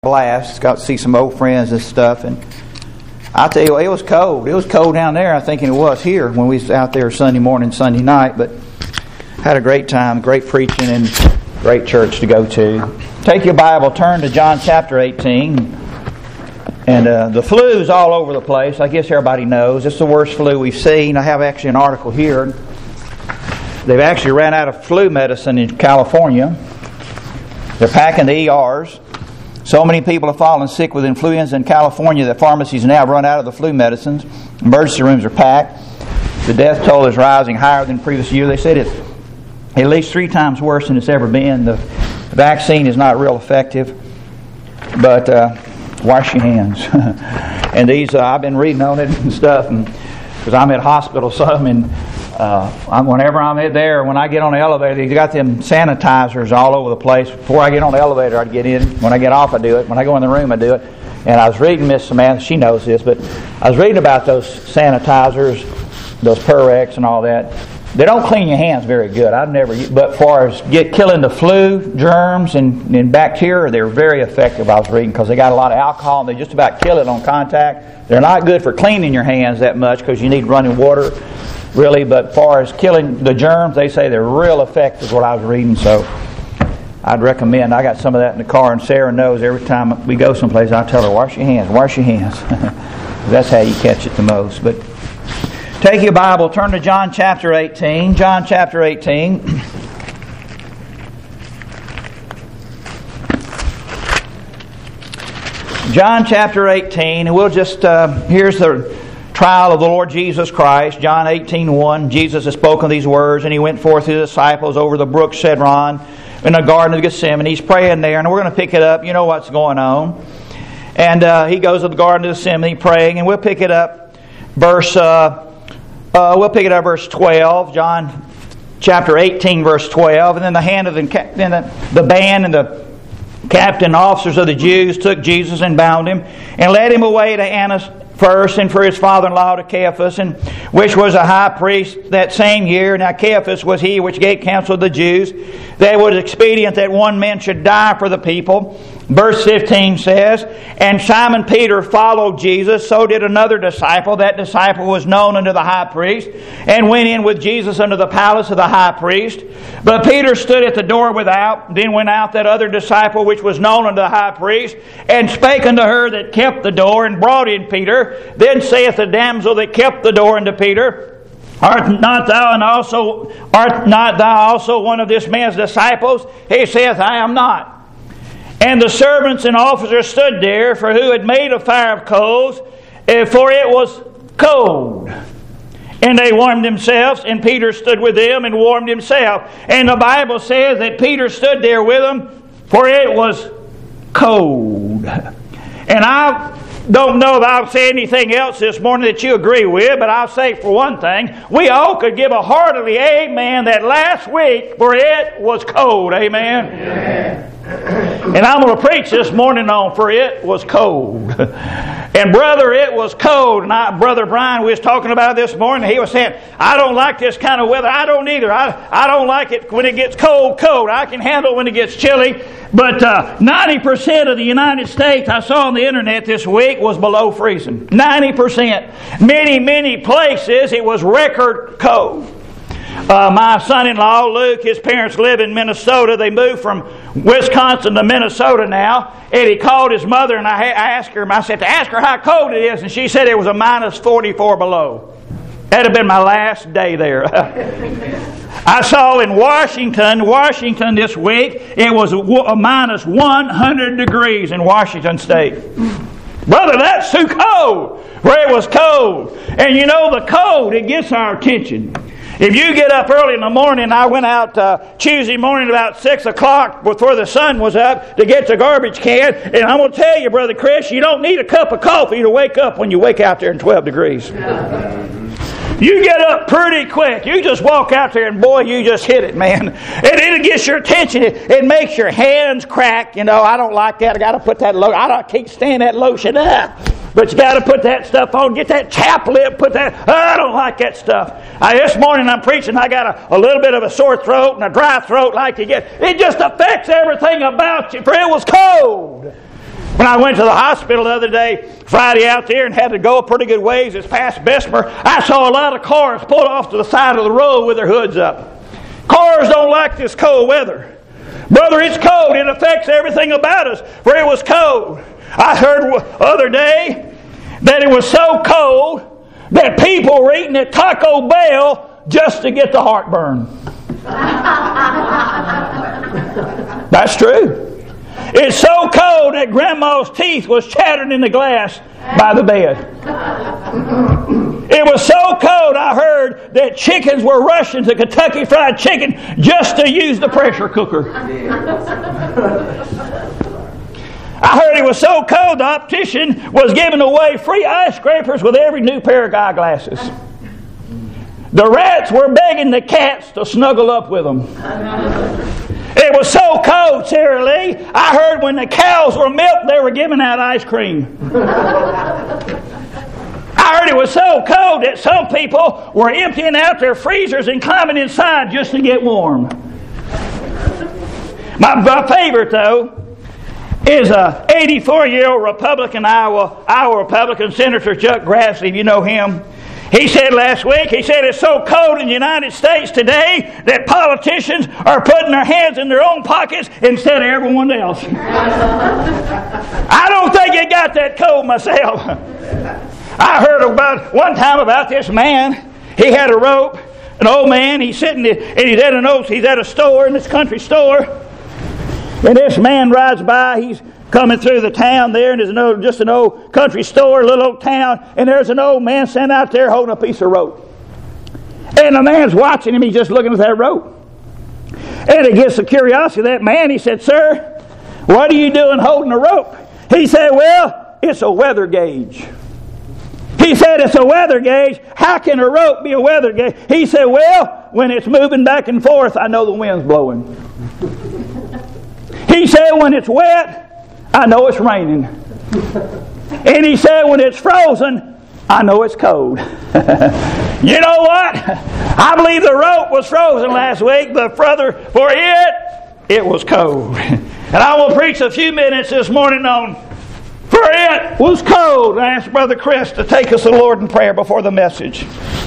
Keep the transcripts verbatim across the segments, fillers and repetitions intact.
Blast. Got to see some old friends and stuff, and I tell you, it was cold. It was cold down there, I think, it was here when we was out there Sunday morning, Sunday night. But had a great time, great preaching, and great church to go to. Take your Bible, turn to John chapter eighteen, and uh, the flu's all over the place. I guess everybody knows it's the worst flu we've seen. I have actually an article here. They've actually ran out of flu medicine in California. They're packing the E Rs. So many people have fallen sick with influenza in California that pharmacies now run out of the flu medicines. Emergency rooms are packed. The death toll is rising higher than previous year. They said it's at least three times worse than it's ever been. The vaccine is not real effective. But uh, wash your hands. and these, uh, I've been reading on it and stuff, and because I'm at hospital some, and uh, I'm, whenever I'm at there, when I get on the elevator, they got them sanitizers all over the place. Before I get on the elevator, I'd get in. When I get off, I do it. When I go in the room, I do it. And I was reading, Miss Samantha, she knows this, but I was reading about those sanitizers, those Purex and all that. They don't clean your hands very good. I've never, but as far as get killing the flu, germs, and, and bacteria, they're very effective. I was reading because they got a lot of alcohol and they just about kill it on contact. They're not good for cleaning your hands that much because you need running water, really. But as far as killing the germs, they say they're real effective. What I was reading, so I'd recommend. I got some of that in the car, and Sarah knows every time we go someplace, I tell her, wash your hands, wash your hands. That's how you catch it the most. But take your Bible, turn to John chapter eighteen. John chapter eighteen. John chapter eighteen, and we'll just, uh, here's the trial of the Lord Jesus Christ. John eighteen one, Jesus has spoken these words, and He went forth to His disciples over the brook Cedron in the garden of Gethsemane. He's praying there, and we're going to pick it up. You know what's going on. And uh, He goes to the garden of Gethsemane praying, and we'll pick it up verse... Uh, Uh, we'll pick it up verse twelve, John chapter eighteen, verse twelve. And then the hand of the, then the, the band and the captain and officers of the Jews took Jesus and bound Him and led Him away to Annas first, and for his father-in-law to Caiaphas, and which was a high priest that same year. Now Caiaphas was he which gave counsel to the Jews that it was expedient that one man should die for the people. Verse fifteen says, and Simon Peter followed Jesus, so did another disciple. That disciple was known unto the high priest, and went in with Jesus unto the palace of the high priest. But Peter stood at the door without. Then went out that other disciple which was known unto the high priest, and spake unto her that kept the door, and brought in Peter. Then saith the damsel that kept the door unto Peter, Art not thou and also art not thou also one of this man's disciples? He saith, I am not. And the servants and officers stood there, for who had made a fire of coals, for it was cold. And they warmed themselves, and Peter stood with them and warmed himself. And the Bible says that Peter stood there with them, for it was cold. And I don't know if I'll say anything else this morning that you agree with, but I'll say for one thing, we all could give a heartily amen that last week, for it was cold. Amen? Amen. And I'm going to preach this morning on for it was cold. And brother, it was cold. And I, Brother Brian, we was talking about it this morning. He was saying, I don't like this kind of weather. I don't either. I, I don't like it when it gets cold, cold. I can handle it when it gets chilly. But uh, ninety percent of the United States, I saw on the internet this week, was below freezing. ninety percent. Many, many places it was record cold. Uh, my son-in-law, Luke, his parents live in Minnesota. They moved from Wisconsin to Minnesota now. And he called his mother, and I, I asked her, I said, to ask her how cold it is. And she said it was a minus forty-four below. That'd have been my last day there. I saw in Washington, Washington this week, it was a, a minus one hundred degrees in Washington State. Brother, that's too cold. Where it was cold. And you know, the cold, it gets our attention. If you get up early in the morning, I went out uh, Tuesday morning about six o'clock before the sun was up to get the garbage can. And I'm going to tell you, Brother Chris, you don't need a cup of coffee to wake up when you wake out there in twelve degrees. You get up pretty quick. You just walk out there and boy, you just hit it, man. And it gets your attention. It, it makes your hands crack. You know, I don't like that. I got to put that lotion. I don't, can't stand that lotion up. But you got to put that stuff on. Get that chap lip. Put that. I don't like that stuff. I, this morning I'm preaching. I got a, a little bit of a sore throat and a dry throat like you get. It just affects everything about you. For it was cold. When I went to the hospital the other day, Friday out there, and had to go a pretty good ways, it's past Bessemer, I saw a lot of cars pulled off to the side of the road with their hoods up. Cars don't like this cold weather. Brother, it's cold. It affects everything about us, for it was cold. I heard the other day that it was so cold that people were eating at Taco Bell just to get the heartburn. That's true. It's so cold that Grandma's teeth was chattering in the glass by the bed. It was so cold, I heard that chickens were rushing to Kentucky Fried Chicken just to use the pressure cooker. I heard it was so cold the optician was giving away free eye scrapers with every new pair of eyeglasses. The rats were begging the cats to snuggle up with them. It was so cold, Sarah Lee, I heard when the cows were milked, they were giving out ice cream. I heard it was so cold that some people were emptying out their freezers and climbing inside just to get warm. My, my favorite, though, is a eighty-four-year-old Republican, Iowa, Iowa Republican Senator Chuck Grassley. If you know him. He said last week, he said it's so cold in the United States today that politicians are putting their hands in their own pockets instead of everyone else. I don't think it got that cold myself. I heard about one time about this man. He had a rope, an old man. He's sitting and he's at an old, he's at a store, in this country store. And this man rides by. He's coming through the town there, and there's an old, just an old country store, a little old town, and there's an old man standing out there holding a piece of rope. And the man's watching him, he's just looking at that rope. And it gets the curiosity of that man. He said, "Sir, what are you doing holding a rope?" He said, "Well, it's a weather gauge." He said, "It's a weather gauge. How can a rope be a weather gauge?" He said, "Well, when it's moving back and forth, I know the wind's blowing." He said, "When it's wet, I know it's raining." And he said, "When it's frozen, I know it's cold." You know what? I believe the rope was frozen last week, but brother, for it, it was cold. And I will preach a few minutes this morning on "For it was cold." I asked Brother Chris to take us to the Lord in prayer before the message.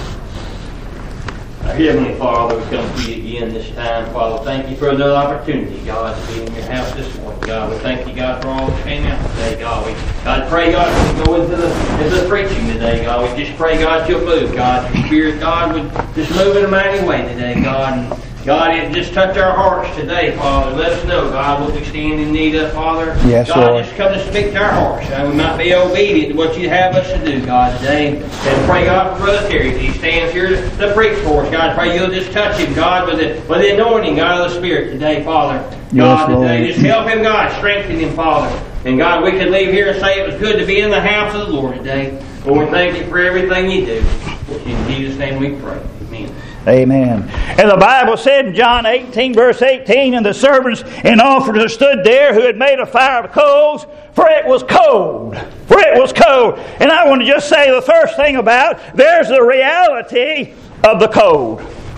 Our Heavenly Father, we come to you again this time. Father, thank you for another opportunity, God, to be in your house this morning. God, we thank you, God, for all that came out today, God. We, God, pray, God, as we go into the, into the preaching today, God. We just pray, God, you'll move, God. Your Spirit, God, would just move in a mighty way today, God. And God, it just touch our hearts today, Father. Let us know, God, what we stand in need of, Father. Yes, God, Lord. just come to speak to our hearts. God, we might be obedient to what you have us to do, God, today. And pray, God, for Brother Terry as he stands here to, to preach for us. God, pray you'll just touch him, God, with the, with the anointing, God, of the Spirit today, Father. God, Yes, today, Lord. just help him, God, strengthen him, Father. And God, we could leave here and say it was good to be in the house of the Lord today. Lord, thank you for everything you do. In Jesus' name we pray. Amen. Amen. And the Bible said in John eighteen, verse eighteen, "And the servants and officers stood there who had made a fire of coals, for it was cold." For it was cold. And I want to just say the first thing about, there's the reality of the cold.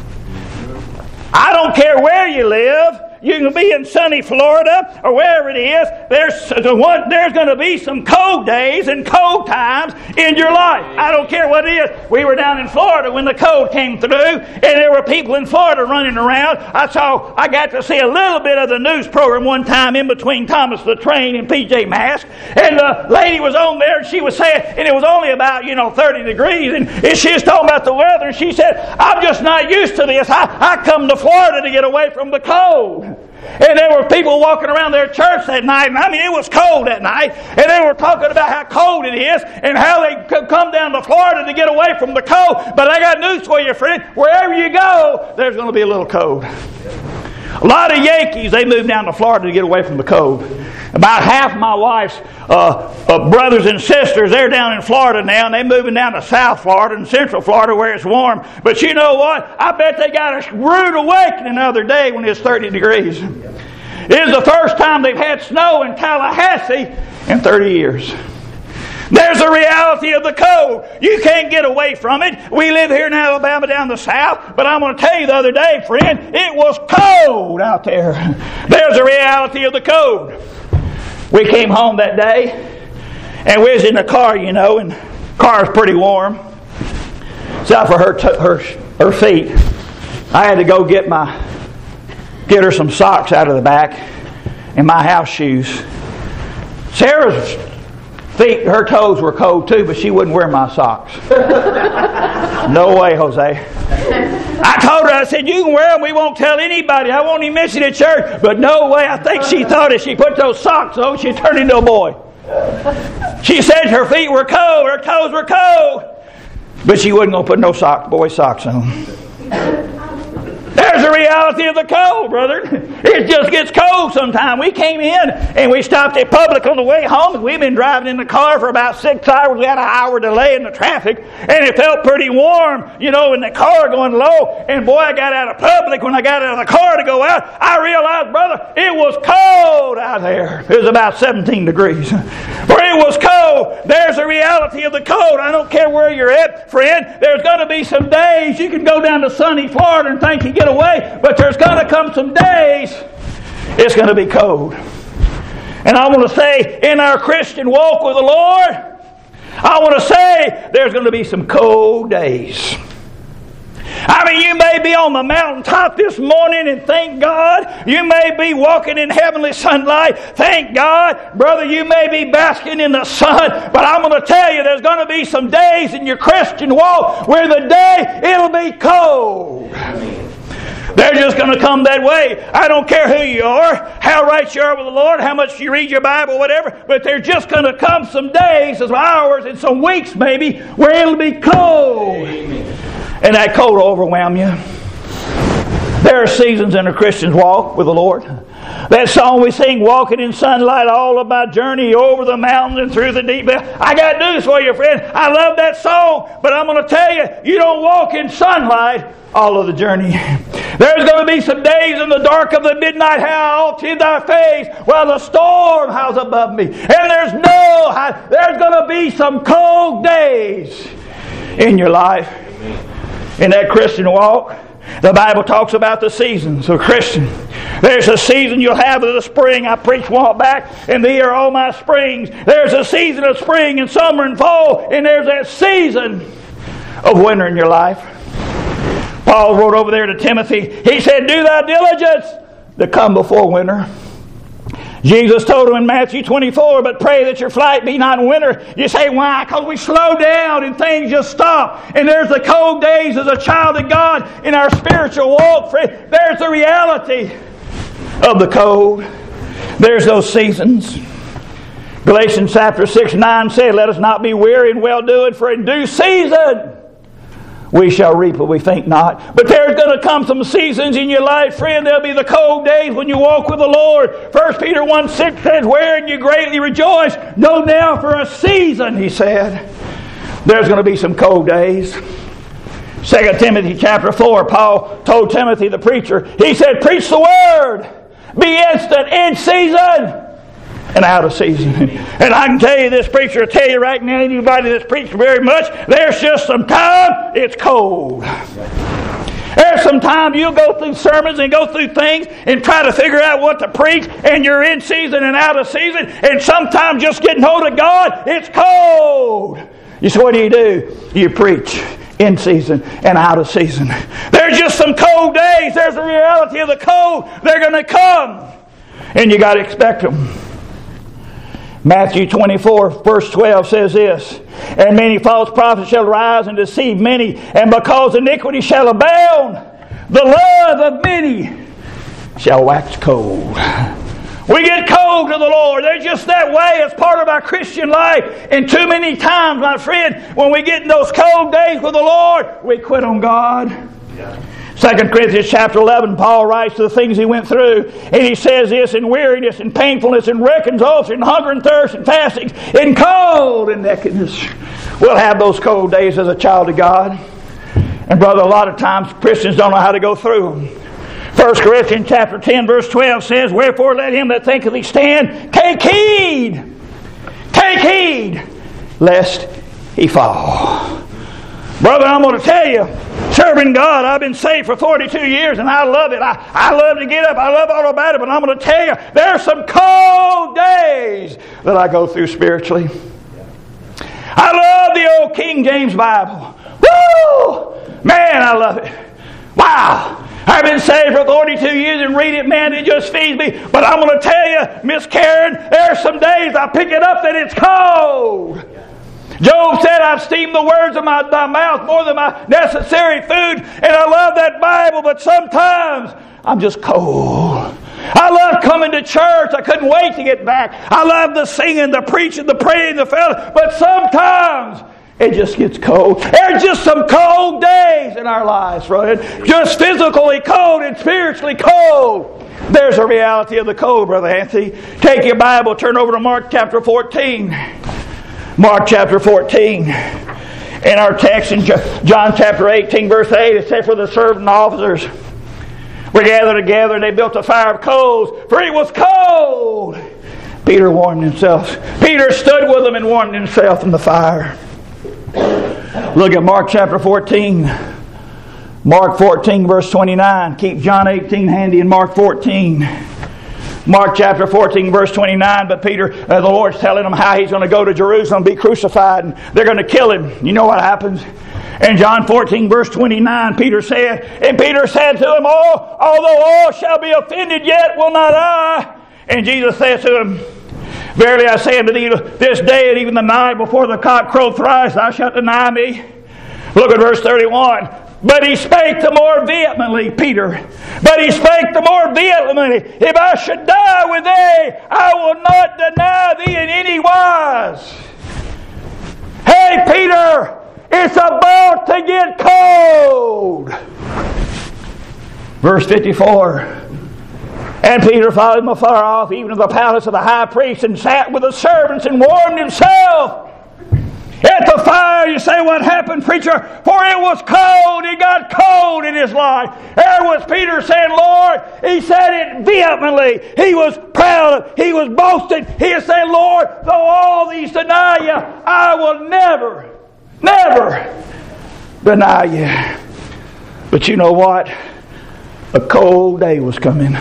I don't care where you live. You can be in sunny Florida or wherever it is. There's one, there's going to be some cold days and cold times in your life. I don't care what it is. We were down in Florida when the cold came through, and there were people in Florida running around. I saw, I got to see a little bit of the news program one time in between Thomas the Train and P J Masks, and the lady was on there, and she was saying, and it was only about, you know, thirty degrees, and she was talking about the weather, and she said, "I'm just not used to this. I, I come to Florida to get away from the cold." And there were people walking around their church that night, and I mean, it was cold that night, and they were talking about how cold it is and how they could come down to Florida to get away from the cold. But I got news for you, friend. Wherever you go, there's going to be a little cold. A lot of Yankees, they moved down to Florida to get away from the cold. About half of my wife's uh, uh, brothers and sisters, they're down in Florida now, and they're moving down to South Florida and Central Florida where it's warm. But you know what? I bet they got a rude awakening the other day when it's thirty degrees. It is the first time they've had snow in Tallahassee in thirty years. There's the reality of the cold. You can't get away from it. We live here in Alabama down the south, but I'm going to tell you the other day, friend, it was cold out there. There's the reality of the cold. We came home that day, and we was in the car, you know, and the car was pretty warm. Except for her, t- her, her feet. I had to go get my, get her some socks out of the back and my house shoes. Sarah's feet, her toes were cold too, but she wouldn't wear my socks. No way, Jose. I told her, I said, you can wear them, we won't tell anybody. I won't even mention it at church. But no way, I think she thought if she put those socks on, she'd turn into a boy. She said her feet were cold, her toes were cold. But she wasn't going to put no sock, boy socks on. There's the reality of the cold, brother. It just gets cold sometimes. We came in and we stopped at Publix on the way home. We've been driving in the car for about six hours. We had an hour delay in the traffic. And it felt pretty warm, you know, in the car going low. And boy, I got out of Publix. When I got out of the car to go out, I realized, brother, it was cold out there. It was about seventeen degrees. For it was cold. There's the reality of the cold. I don't care where you're at, friend. There's going to be some days you can go down to sunny Florida and think you get away, but there's going to come some days it's going to be cold. And I want to say, in our Christian walk with the Lord, I want to say there's going to be some cold days. I mean, you may be on the mountaintop this morning and thank God. You may be walking in heavenly sunlight. Thank God. Brother, you may be basking in the sun. But I'm going to tell you, there's going to be some days in your Christian walk where the day it'll be cold. They're just going to come that way. I don't care who you are, how right you are with the Lord, how much you read your Bible, whatever. But there's just going to come some days, some hours, and some weeks maybe where it'll be cold. Amen. And that cold will overwhelm you. There are seasons in a Christian's walk with the Lord. That song we sing, Walking in Sunlight, all of my journey over the mountains and through the deep. I got news for you, friend. I love that song, but I'm going to tell you, you don't walk in sunlight all of the journey. There's going to be some days in the dark of the midnight howl to thy face while the storm howls above me. And there's no, there's going to be some cold days in your life. In that Christian walk, the Bible talks about the seasons of Christian. There's a season you'll have of the spring. I preached a while back, and these are all my springs. There's a season of spring and summer and fall, and there's that season of winter in your life. Paul wrote over there to Timothy, he said, do thy diligence to come before winter. Jesus told him in Matthew twenty-four, but pray that your flight be not in winter. You say, why? Because we slow down and things just stop. And there's the cold days as a child of God in our spiritual walk. There's the reality of the cold. There's those seasons. Galatians chapter six and nine said, let us not be weary in well-doing, for in due season we shall reap what we think not. But there's going to come some seasons in your life, friend. There'll be the cold days when you walk with the Lord. First Peter one six says, wherein you greatly rejoice, know now for a season, he said. There's going to be some cold days. Second Timothy chapter four, Paul told Timothy the preacher, he said, preach the word. Be instant in season and out of season. And I can tell you this, preacher will tell you right now, anybody that's preached very much, there's just some time it's cold. There's some time you'll go through sermons and go through things and try to figure out what to preach, and you're in season and out of season, and sometimes just getting hold of God, it's cold. You say, what do you do? You preach in season and out of season. There's just some cold days. There's the reality of the cold. They're going to come, and you got to expect them. Matthew twenty-four, verse twelve says this, and many false prophets shall rise and deceive many, and because iniquity shall abound, the love of many shall wax cold. We get cold to the Lord. They're just that way. It's part of our Christian life. And too many times, my friend, when we get in those cold days with the Lord, we quit on God. Yeah. Second Corinthians chapter eleven, Paul writes the things he went through, and he says this, in weariness and painfulness and reckons also in hunger and thirst and fasting, in cold and nakedness. We'll have those cold days as a child of God. And brother, a lot of times Christians don't know how to go through them. First Corinthians chapter ten, verse twelve says, wherefore let him that thinketh he stand take heed, take heed, lest he fall. Brother, I'm going to tell you, serving God, I've been saved for forty-two years and I love it. I, I love to get up. I love all about it. But I'm going to tell you, there's some cold days that I go through spiritually. I love the old King James Bible. Woo! Man, I love it. Wow! I've been saved for forty-two years and read it, man, it just feeds me. But I'm going to tell you, Miss Karen, there's some days I pick it up that it's cold. Job said, I've esteemed the words of my, my mouth more than my necessary food. And I love that Bible, but sometimes I'm just cold. I love coming to church. I couldn't wait to get back. I love the singing, the preaching, the praying, the fellowship. But sometimes it just gets cold. There's just some cold days in our lives, right? Just physically cold and spiritually cold. There's a reality of the cold, Brother Anthony. Take your Bible, turn over to Mark chapter fourteen. Mark chapter fourteen. In our text in John chapter eighteen, verse eight, it says, for the servant officers were gathered together and they built a fire of coals, for it was cold. Peter warmed himself. Peter stood with them and warmed himself in the fire. Look at Mark chapter fourteen. Mark fourteen, verse twenty-nine. Keep John eighteen handy in Mark fourteen. Mark chapter fourteen, verse twenty-nine. But Peter, uh, the Lord's telling him how he's going to go to Jerusalem, be crucified, and they're going to kill him. You know what happens? In John fourteen, verse twenty-nine, Peter said, and Peter said to him, oh, although all shall be offended, yet will not I. And Jesus said to him, verily I say unto thee, this day and even the night before the cock crow thrice, thou shalt deny me. Look at verse thirty-one. But he spake the more vehemently, Peter. But he spake the more vehemently, if I should die with thee, I will not deny thee in any wise. Hey, Peter, it's about to get cold. Verse fifty-four. And Peter followed him afar off, even to the palace of the high priest, and sat with the servants and warmed himself at the fire. You say, what happened, preacher? For it was cold. It got cold in his life. There was Peter saying, Lord, he said it vehemently. He was proud. He was boasting. He was saying, Lord, though all these deny you, I will never, never deny you. But you know what? A cold day was coming.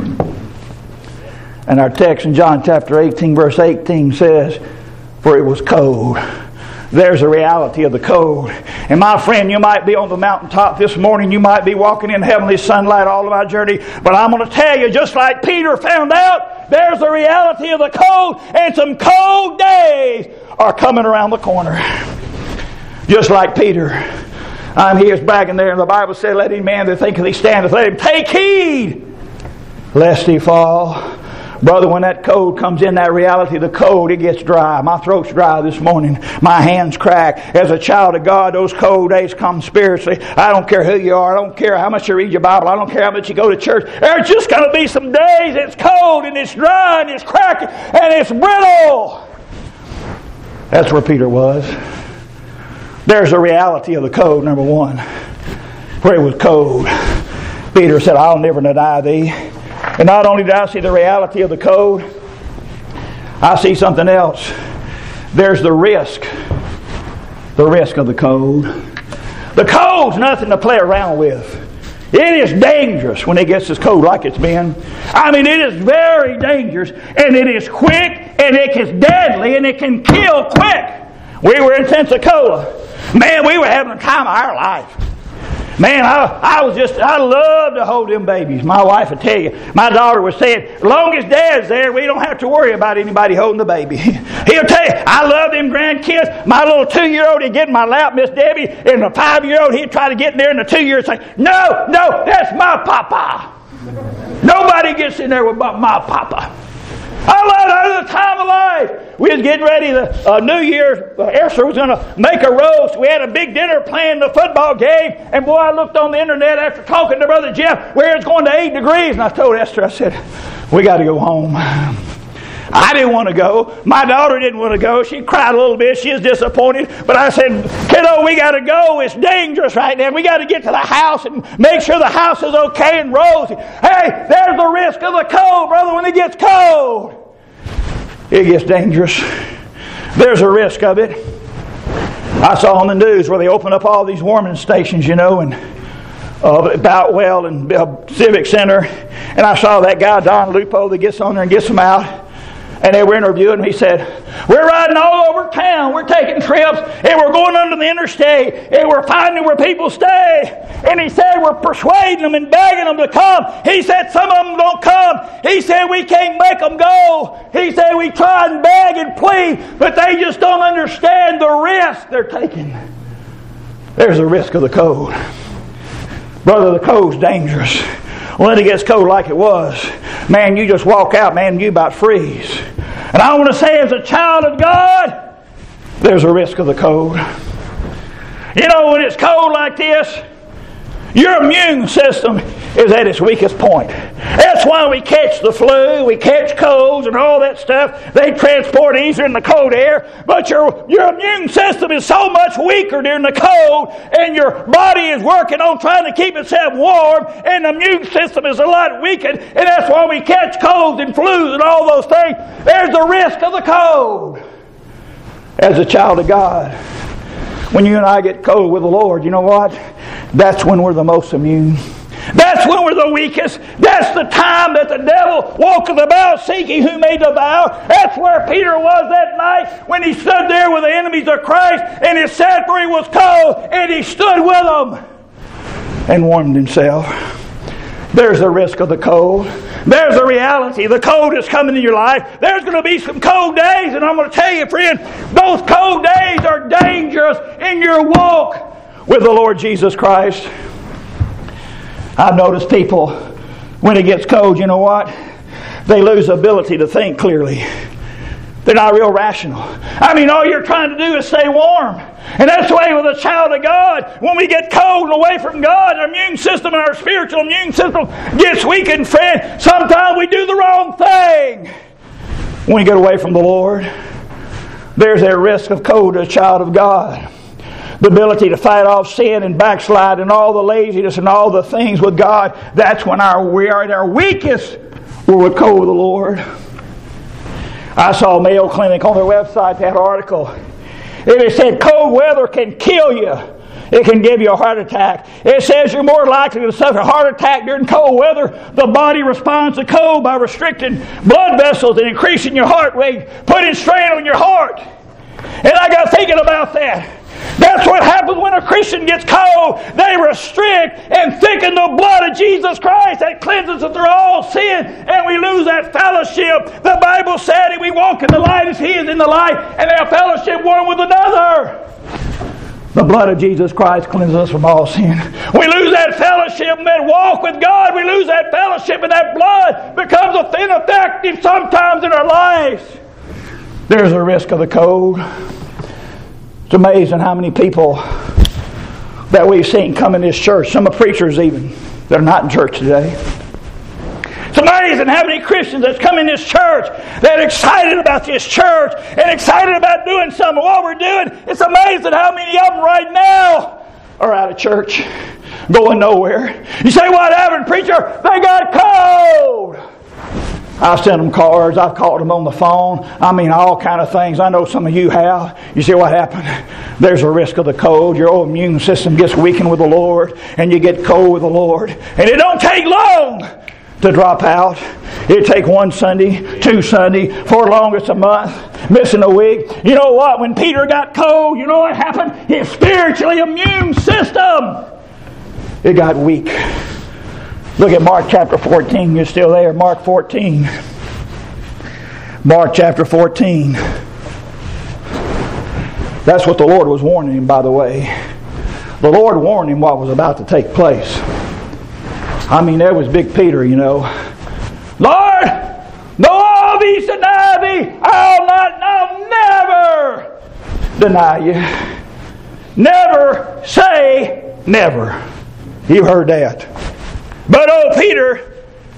And our text in John chapter eighteen, verse eighteen says, for it was cold. There's a reality of the cold. And my friend, you might be on the mountaintop this morning. You might be walking in heavenly sunlight all of our journey. But I'm going to tell you, just like Peter found out, there's a reality of the cold. And some cold days are coming around the corner. Just like Peter. I'm here bragging there, and the Bible said, let any man that thinketh he standeth, let him take heed lest he fall. Brother, when that cold comes in, that reality of the cold, it gets dry. My throat's dry this morning. My hands crack. As a child of God, those cold days come spiritually. I don't care who you are. I don't care how much you read your Bible. I don't care how much you go to church. There's just going to be some days it's cold and it's dry and it's cracking and it's brittle. That's where Peter was. There's a reality of the cold, number one. Where it was cold. Peter said, I'll never deny thee. And not only did I see the reality of the cold, I see something else. There's the risk. The risk of the cold. The cold's nothing to play around with. It is dangerous when it gets as cold like it's been. I mean, it is very dangerous. And it is quick. And it is deadly. And it can kill quick. We were in Pensacola. Man, we were having a time of our life. Man, I, I was just, I love to hold them babies. My wife would tell you. My daughter was saying, as long as Dad's there, we don't have to worry about anybody holding the baby. He'll tell you, I love them grandkids. My little two-year-old, he'd get in my lap, Miss Debbie, and the five-year-old, he'd try to get in there, and the two-year-old would say, no, no, that's my papa. Nobody gets in there with my, my papa. I love it. The time of life. We was getting ready. The uh, New Year's, uh, Esther was going to make a roast. We had a big dinner planned, the football game. And boy, I looked on the internet after talking to Brother Jeff where it's going to eight degrees. And I told Esther, I said, we got to go home. I didn't want to go. My daughter didn't want to go. She cried a little bit. She was disappointed. But I said, kiddo, we got to go. It's dangerous right now. We got to get to the house and make sure the house is okay and rosy. Hey, there's the risk of the cold, brother. When it gets cold, it gets dangerous. There's a risk of it. I saw on the news where they opened up all these warming stations, you know, and uh, Boutwell and uh, Civic Center. And I saw that guy, Don Lupo, that gets on there and gets them out. And they were interviewing him. He said, we're riding all over town. We're taking trips. And we're going under the interstate. And we're finding where people stay. And he said, we're persuading them and begging them to come. He said, some of them don't come. He said, we can't make them go. He said, we try and beg and plead. But they just don't understand the risk they're taking. There's the risk of the cold. Brother, the cold's dangerous. When it gets cold like it was, man, you just walk out, man, you about freeze. And I want to say, as a child of God, there's a risk of the cold. You know, when it's cold like this, your immune system is at its weakest point. That's why we catch the flu, we catch colds and all that stuff. They transport easier in the cold air, but your, your immune system is so much weaker during the cold, and your body is working on trying to keep itself warm, and the immune system is a lot weakened, and that's why we catch colds and flus and all those things. There's the risk of the cold. As a child of God, when you and I get cold with the Lord, you know what? That's when we're the most immune. That's when we're the weakest. That's the time that the devil walketh about seeking whom may devour. That's where Peter was that night when he stood there with the enemies of Christ, and his sanctuary was cold, and he stood with them and warmed himself. There's the risk of the cold. There's the reality. The cold is coming in your life. There's going to be some cold days, and I'm going to tell you, friend, those cold days are dangerous in your walk with the Lord Jesus Christ. I've noticed people, when it gets cold, you know what? They lose the ability to think clearly. They're not real rational. I mean, all you're trying to do is stay warm. And that's the way with a child of God. When we get cold and away from God, our immune system and our spiritual immune system gets weakened, friend. Sometimes we do the wrong thing when we get away from the Lord. There's a risk of cold to a child of God. The ability to fight off sin and backslide and all the laziness and all the things with God. That's when our, we are at our weakest when we're cold with the Lord. I saw Mayo Clinic on their website, that article. It said cold weather can kill you. It can give you a heart attack. It says you're more likely to suffer a heart attack during cold weather. The body responds to cold by restricting blood vessels and increasing your heart rate, putting strain on your heart. And I got thinking about that. That's what happens when a Christian gets cold. They restrict and thicken the blood of Jesus Christ that cleanses us through all sin, and we lose that fellowship. The Bible said if we walk in the light as He is in the light, and have fellowship one with another. The blood of Jesus Christ cleanses us from all sin. We lose that fellowship and that walk with God. We lose that fellowship, and that blood becomes ineffective sometimes in our lives. There's a risk of the cold. It's amazing how many people that we've seen come in this church, some of preachers even, that are not in church today. It's amazing how many Christians that's come in this church that are excited about this church and excited about doing some of what we're doing. It's amazing how many of them right now are out of church, going nowhere. You say, what happened, preacher? They got cold. I've sent them cards. I've called them on the phone. I mean, all kind of things. I know some of you have. You see what happened? There's a risk of the cold. Your old immune system gets weakened with the Lord, and you get cold with the Lord. And it don't take long to drop out. It'll take one Sunday, two Sunday, for long it's a month, missing a week. You know what? When Peter got cold, you know what happened? His spiritually immune system, it got weak. Look at Mark chapter fourteen. You're still there. Mark fourteen. Mark chapter fourteen. That's what the Lord was warning him, by the way. The Lord warned him what was about to take place. I mean, there was Big Peter, you know. Lord, though all these deny thee, I'll not, I'll never deny you. Never say never. You heard that. But old Peter,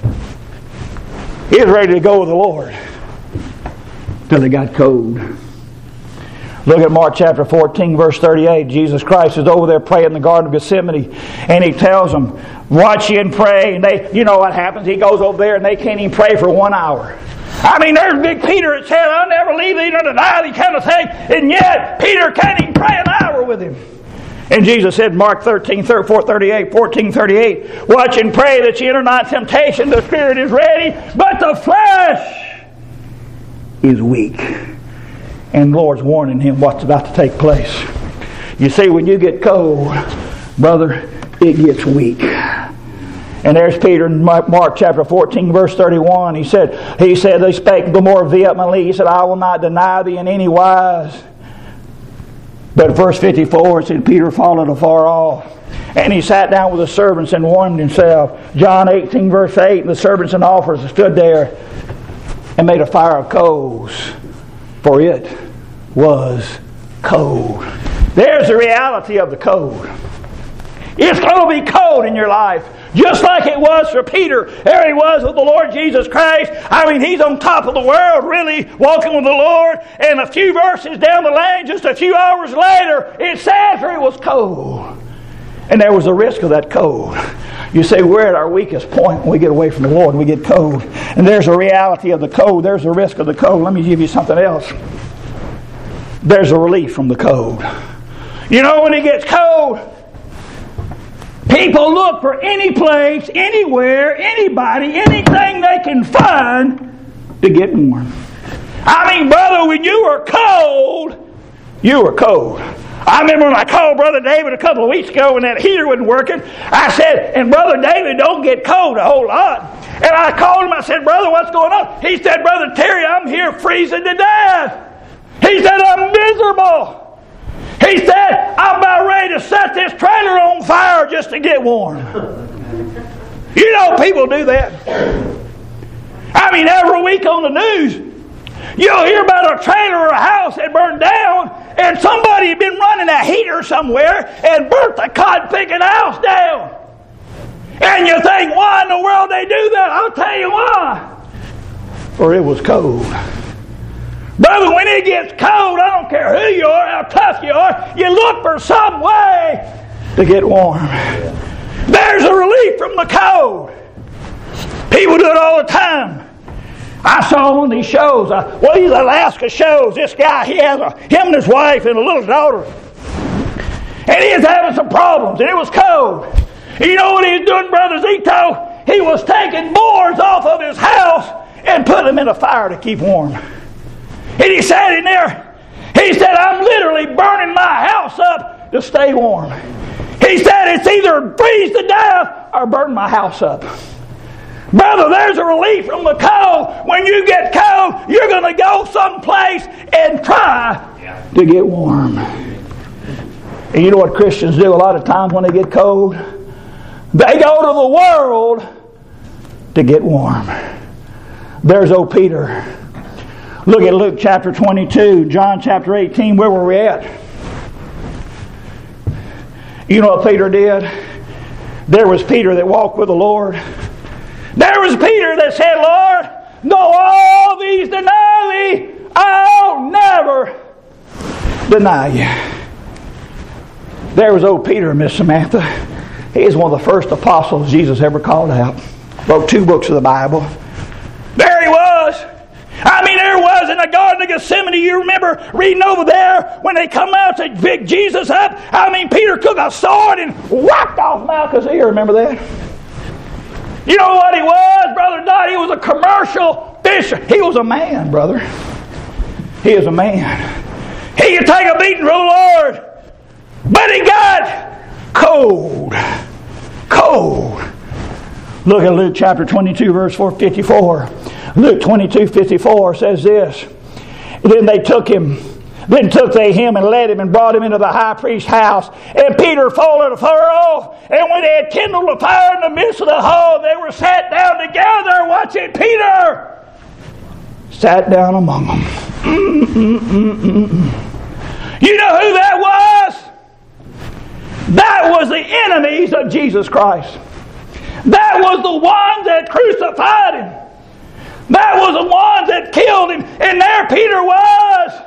he was ready to go with the Lord till it got cold. Look at Mark chapter fourteen, verse thirty-eight. Jesus Christ is over there praying in the Garden of Gethsemane, and He tells them, watch ye and pray. And they, you know what happens? He goes over there and they can't even pray for one hour. I mean, there's Big Peter that said, I'll never leave thee nor deny thee kind of thing. And yet, Peter can't even pray an hour with him. And Jesus said, Mark thirteen, thirty-four, thirty-eight, fourteen, thirty-eight, watch and pray that ye enter not temptation. The spirit is ready, but the flesh is weak. And the Lord's warning him what's about to take place. You see, when you get cold, brother, it gets weak. And there's Peter in Mark chapter fourteen, verse thirty-one. He said, he said, they spake the more vehemently. He said, I will not deny thee in any wise. But verse fifty-four, it said, Peter followed afar off. And he sat down with the servants and warmed himself. John eighteen, verse eight, the servants and offers stood there and made a fire of coals, for it was cold. There's the reality of the cold. It's going to be cold in your life. Just like it was for Peter. There he was with the Lord Jesus Christ. I mean, he's on top of the world, really, walking with the Lord. And a few verses down the lane, just a few hours later, it says it was cold. And there was a risk of that cold. You say, we're at our weakest point when we get away from the Lord. We get cold. And there's a reality of the cold. There's a risk of the cold. Let me give you something else. There's a relief from the cold. You know, when it gets cold, people look for any place, anywhere, anybody, anything they can find to get warm. I mean, brother, when you were cold, you were cold. I remember when I called Brother David a couple of weeks ago when that heater wasn't working. I said, and Brother David don't get cold a whole lot. And I called him, I said, brother, what's going on? He said, Brother Terry, I'm here freezing to death. He said, I'm miserable. He said, I'm about ready to set this trailer on fire just to get warm. You know people do that. I mean, every week on the news, you'll hear about a trailer or a house that burned down, and somebody had been running a heater somewhere and burnt the cod-picking house down. And you think, why in the world they do that? I'll tell you why. For it was cold. Brother, when it gets cold, I don't care who you are, how tough you are, you look for some way to get warm. There's a relief from the cold. People do it all the time. I saw one of these shows, uh, one of these Alaska shows. This guy, he has a, him and his wife and a little daughter. And he was having some problems, and it was cold. And you know what he was doing, Brother Zito? He was taking boards off of his house and putting them in a fire to keep warm. And he sat in there. He said, I'm literally burning my house up to stay warm. He said, it's either freeze to death or burn my house up. Brother, there's a relief from the cold. When you get cold, you're going to go someplace and try yeah. to get warm. And you know what Christians do a lot of times when they get cold? They go to the world to get warm. There's old Peter. Look at Luke chapter twenty-two, John chapter eighteen. Where were we at? You know what Peter did? There was Peter that walked with the Lord. There was Peter that said, Lord, though all these deny thee, I'll never deny you. There was old Peter, Miss Samantha. He is one of the first apostles Jesus ever called out. Wrote two books of the Bible. There he was. I mean, there was in the Garden of Gethsemane. You remember reading over there when they come out to pick Jesus up? I mean, Peter took a sword and whacked off Malchus' ear. Remember that? You know what he was, Brother Dot? He was a commercial fisher. He was a man, brother. He is a man. He could take a beating from the Lord. But he got cold. Cold. Look at Luke chapter twenty-two, verse four fifty-four. Luke twenty-two fifty-four says this. Then they took him, then took they him and led him and brought him into the high priest's house. And Peter folded afar off. And when they had kindled a fire in the midst of the hall, they were sat down together, watching Peter sat down among them. Mm-mm-mm-mm. You know who that was? That was the enemies of Jesus Christ. That was the ones that crucified him. That was the ones that killed him. And there Peter was,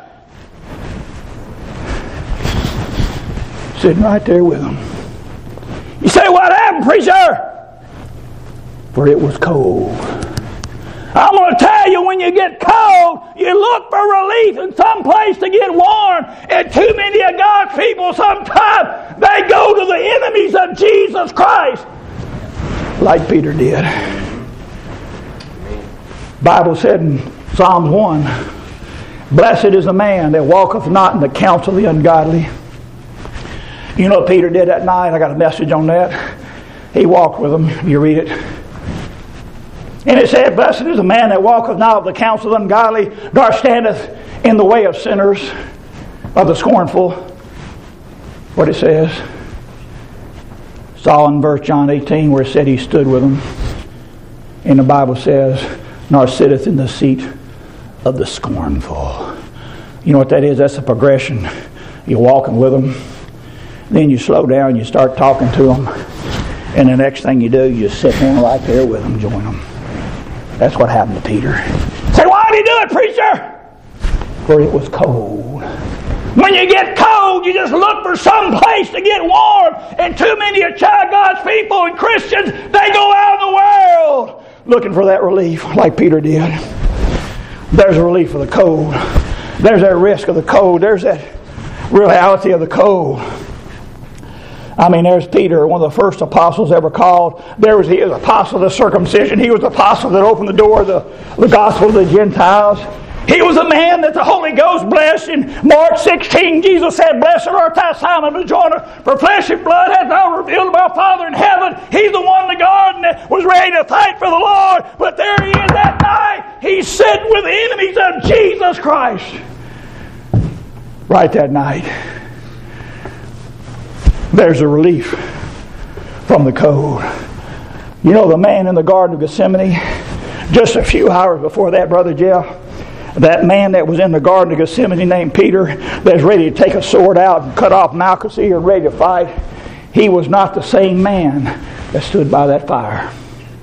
sitting right there with them. You say, what happened, preacher? For it was cold. I'm going to tell you, when you get cold, You look for relief in some place to get warm. And too many of God's people sometimes, they go to the enemies of Jesus Christ. Like Peter did. Bible said in Psalms one, blessed is the man that walketh not in the counsel of the ungodly. You know what Peter did that night? I got a message on that. He walked with them. You read it. And it said, blessed is the man that walketh not of the counsel of the ungodly, nor standeth in the way of sinners, of the scornful. What it says. Saw in verse John eighteen where it said he stood with them. And the Bible says, nor sitteth in the seat of the scornful. You know what that is? That's a progression. You're walking with them. Then you slow down, you start talking to them. And the next thing you do, you sit down right there with them, join them. That's what happened to Peter. Say, why did he do it, preacher? For it was cold. When you get cold, you just look for some place to get warm. And too many of God's people and Christians, they go out in the world looking for that relief like Peter did. There's a relief of the cold. There's that risk of the cold. There's that reality of the cold. I mean, there's Peter, one of the first apostles ever called. There was the apostle of the circumcision. He was the apostle that opened the door of the, the gospel to the Gentiles. He was a man that the Holy Ghost blessed. In Mark sixteen, Jesus said, blessed art thou, Simon Bar-Jonah, for flesh and blood hath not revealed to our Father in heaven. He's the one in the garden that was ready to fight for the Lord. But there he is that night. He's sitting with the enemies of Jesus Christ. Right that night. There's a relief from the cold. You know the man in the Garden of Gethsemane, just a few hours before that, Brother Jeff, that man that was in the Garden of Gethsemane named Peter, that's ready to take a sword out and cut off Malchus' ear and ready to fight, he was not the same man that stood by that fire.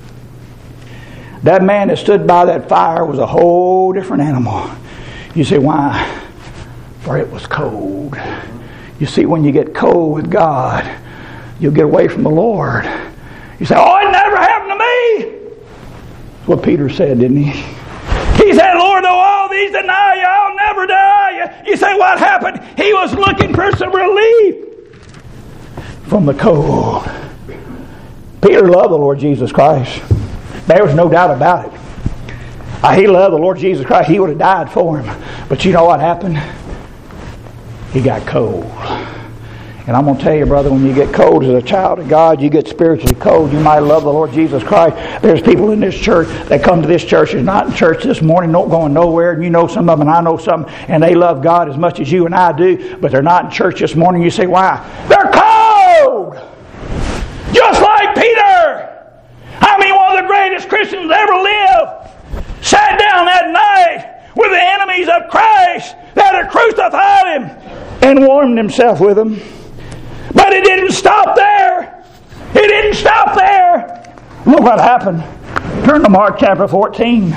That man that stood by that fire was a whole different animal. You say, why? For it was cold. You see, when you get cold with God, you'll get away from the Lord. You say, oh, it never happened to me. That's what Peter said, didn't he? He said, Lord, though all these deny you, I'll never deny you. You say, what happened? He was looking for some relief from the cold. Peter loved the Lord Jesus Christ. There was no doubt about it. Uh, he loved the Lord Jesus Christ. He would have died for him. But you know what happened? He got cold. And I'm going to tell you, brother, when you get cold as a child of God, you get spiritually cold. You might love the Lord Jesus Christ. There's people in this church that come to this church, is not in church this morning, not going nowhere, and you know some of them, and I know some, and they love God as much as you and I do, but they're not in church this morning. You say, why? They're cold! Just like Peter! I mean, one of the greatest Christians that ever lived sat down that night with the enemies of Christ that had crucified him and warmed himself with them. But it didn't stop there. It didn't stop there. Look what happened. Turn to Mark chapter fourteen.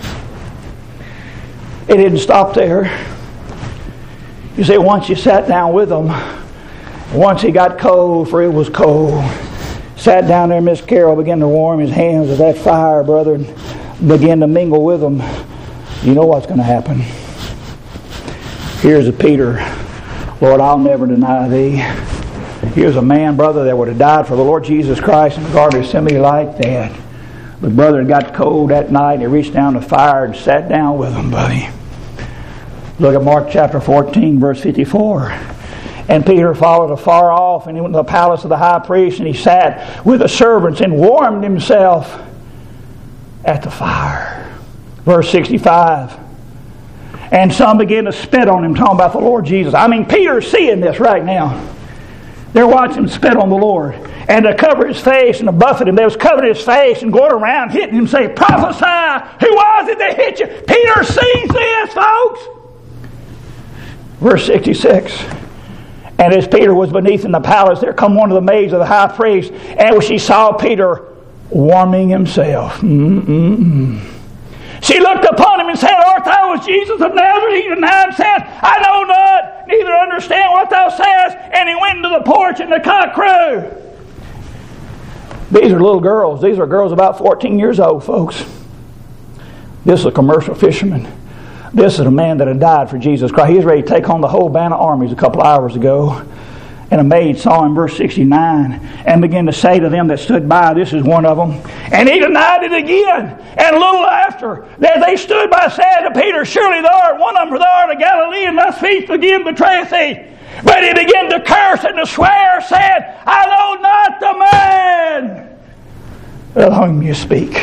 It didn't stop there. You see, once you sat down with them, once he got cold, for it was cold, sat down there, Miss Carol began to warm his hands with that fire, brother, and began to mingle with them. You know what's going to happen. Here's a Peter. Lord, I'll never deny thee. Here's a man, brother, that would have died for the Lord Jesus Christ in the Garden of Gethsemane like that. But brother got cold that night and he reached down the fire and sat down with him, buddy. Look at Mark chapter fourteen, verse fifty-four. And Peter followed afar off, and he went to the palace of the high priest, and he sat with the servants and warmed himself at the fire. Verse sixty-five. And some began to spit on him, talking about the Lord Jesus. I mean, Peter's seeing this right now. They're watching him spit on the Lord. And to cover his face and to buffet him, they was covering his face and going around hitting him, saying, prophesy, who was it that hit you? Peter sees this, folks. Verse sixty-six. And as Peter was beneath in the palace, there come one of the maids of the high priest, and when she saw Peter warming himself, mm-mm-mm. She looked upon him and said, Art thou as Jesus of Nazareth? He denied and said, I know not, neither understand what thou sayest. And he went into the porch, and the cock crew. These are little girls. These are girls about fourteen years old, folks. This is a commercial fisherman. This is a man that had died for Jesus Christ. He was ready to take on the whole band of armies a couple hours ago. And a maid saw him, verse sixty-nine, and began to say to them that stood by, this is one of them, and he denied it again. And a little after, that they stood by, said to Peter, surely thou art one of them, for thou art a Galilean, thus feast again betrayeth thee. But he began to curse and to swear, saying, I know not the man of whom you speak.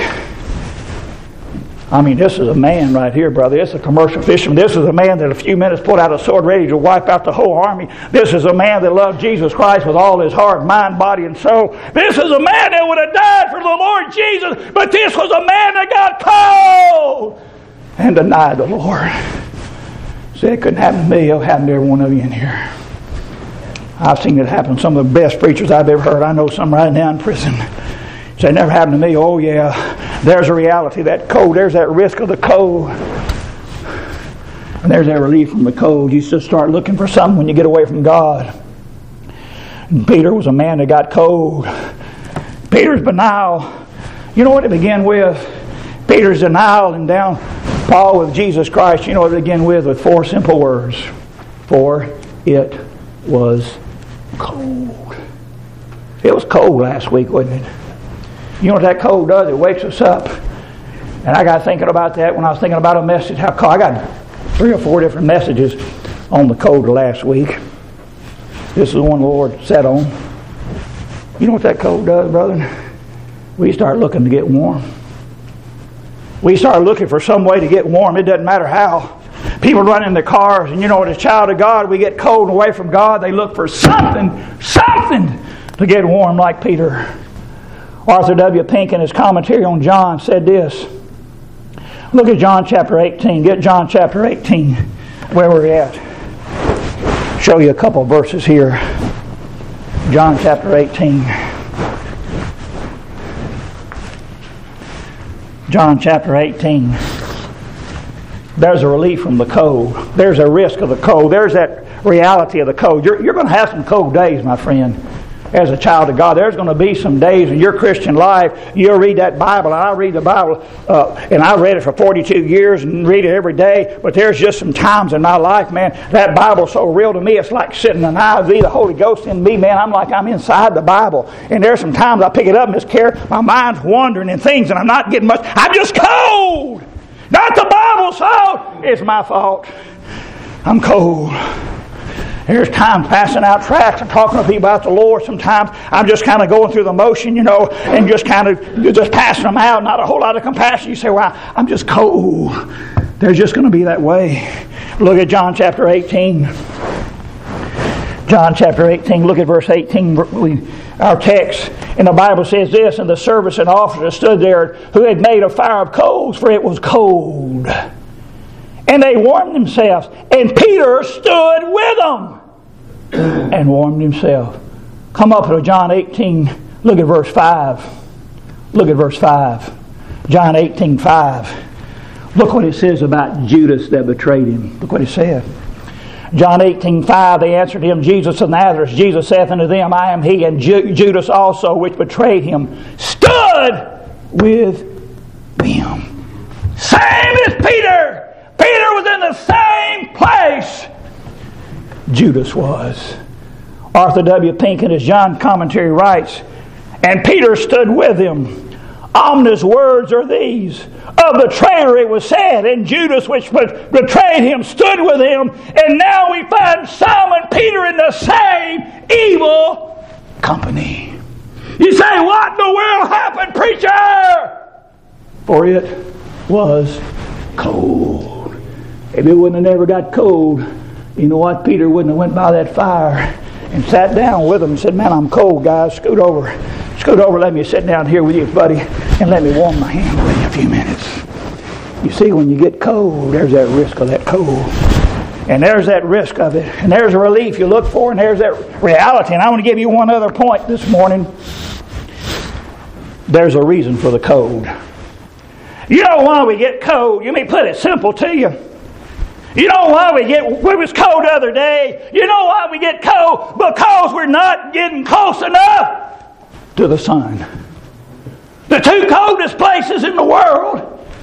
I mean, this is a man right here, brother. This is a commercial fisherman. This is a man that in a few minutes pulled out a sword ready to wipe out the whole army. This is a man that loved Jesus Christ with all his heart, mind, body, and soul. This is a man that would have died for the Lord Jesus, but this was a man that got cold and denied the Lord. See, it couldn't happen to me. It'll happen to every one of you in here. I've seen it happen to some of the best preachers I've ever heard. I know some right now in prison. Say, it never happened to me. Oh, yeah. There's a reality. That cold. There's that risk of the cold. And there's that relief from the cold. You just start looking for something when you get away from God. And Peter was a man that got cold. Peter's denial. You know what it began with? Peter's denial and down Paul with Jesus Christ. You know what it began with? With four simple words. For it was cold. It was cold last week, wasn't it? You know what that cold does? It wakes us up. And I got thinking about that when I was thinking about a message. How cold. I got three or four different messages on the cold last week. This is the one the Lord sat on. You know what that cold does, brother? We start looking to get warm. We start looking for some way to get warm. It doesn't matter how. People run in their cars, and you know, as a child of God, we get cold and away from God. They look for something, something to get warm, like Peter. Arthur W. Pink, in his commentary on John, said this. Look at John chapter eighteen. Get John chapter eighteen, where we're at. Show you a couple of verses here. John chapter eighteen. John chapter eighteen. There's a relief from the cold. There's a risk of the cold. There's that reality of the cold. You're, you're going to have some cold days, my friend. As a child of God, there's going to be some days in your Christian life, you'll read that Bible, and I read the Bible, uh, and I read it for forty-two years and read it every day, but there's just some times in my life, man, that Bible's so real to me, it's like sitting in an I V, the Holy Ghost in me, man, I'm like I'm inside the Bible. And there's some times I pick it up and just care, my mind's wandering in things, and I'm not getting much, I'm just cold! Not the Bible's fault, it's my fault. I'm cold. There's times passing out tracts and talking to people about the Lord. Sometimes I'm just kind of going through the motion, you know, and just kind of just passing them out. Not a whole lot of compassion. You say, well, I'm just cold. They're just going to be that way. Look at John chapter eighteen. John chapter eighteen, look at verse eighteen, our text. And the Bible says this, and the servants and officers stood there who had made a fire of coals, for it was cold. And they warmed themselves. And Peter stood with them and warmed himself. Come up to John eighteen. Look at verse five. Look at verse five. John eighteen five. Look what it says about Judas that betrayed him. Look what it said. John eighteen five. They answered him, Jesus of Nazareth. Jesus saith unto them, I am he. And Ju- Judas also, which betrayed him, stood with them. Same as Peter. Peter was in the same place Judas was. Arthur W. Pink in his John commentary writes, and Peter stood with him. Ominous words are these. Of the traitor it was said, and Judas which betrayed him stood with him, and now we find Simon Peter in the same evil company. You say, what in the world happened, preacher? For it was cold. If it wouldn't have never got cold, you know what? Peter wouldn't have went by that fire and sat down with them and said, man, I'm cold, guys. Scoot over. Scoot over. Let me sit down here with you, buddy, and let me warm my hand with you a few minutes. You see, when you get cold, there's that risk of that cold. And there's that risk of it. And there's a relief you look for, and there's that reality. And I want to give you one other point this morning. There's a reason for the cold. You know why we get cold? Let me put it simple to you. You know why we get, it was cold the other day. You know why we get cold? Because we're not getting close enough to the sun. The two coldest places in the world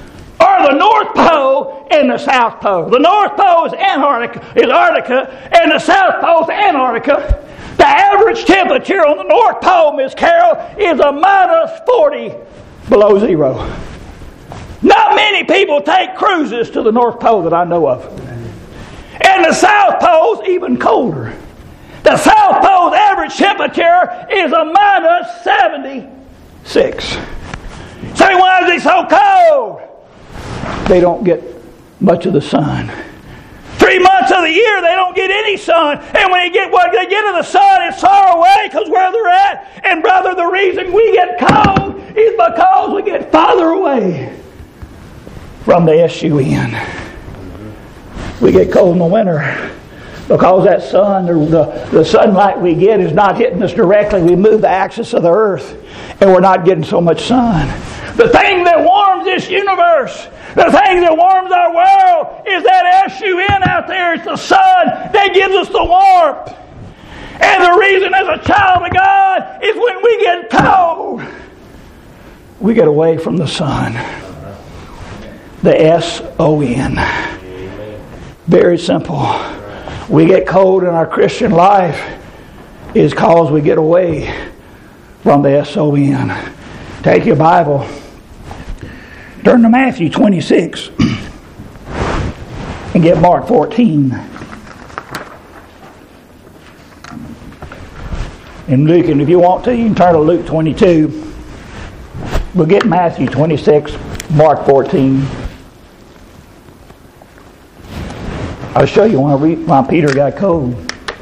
are the North Pole and the South Pole. The North Pole is Antarctica, is Arctica, and the South Pole is Antarctica. The average temperature on the North Pole, Miss Carol, is a minus forty below zero. Not many people take cruises to the North Pole that I know of. And the South Pole is even colder. The South Pole's average temperature is a minus seventy-six. Say, why is it so cold? They don't get much of the sun. Three months of the year, they don't get any sun. And when they get what they get of the sun, it's far away because where they're at. And brother, the reason we get cold is because we get farther away from the S U N. We get cold in the winter because that sun, the, the, the sunlight we get is not hitting us directly. We move the axis of the earth and we're not getting so much sun. The thing that warms this universe, the thing that warms our world is that S U N out there. It's the sun that gives us the warmth. And the reason as a child of God is when we get cold, we get away from the sun. The S O N. Very simple. We get cold in our Christian life is because we get away from the S O N. Take your Bible. Turn to Matthew twenty-six and get Mark fourteen. And Luke, and if you want to, you can turn to Luke twenty-two. We'll get Matthew twenty-six, Mark fourteen. I'll show you why, we, why Peter got cold.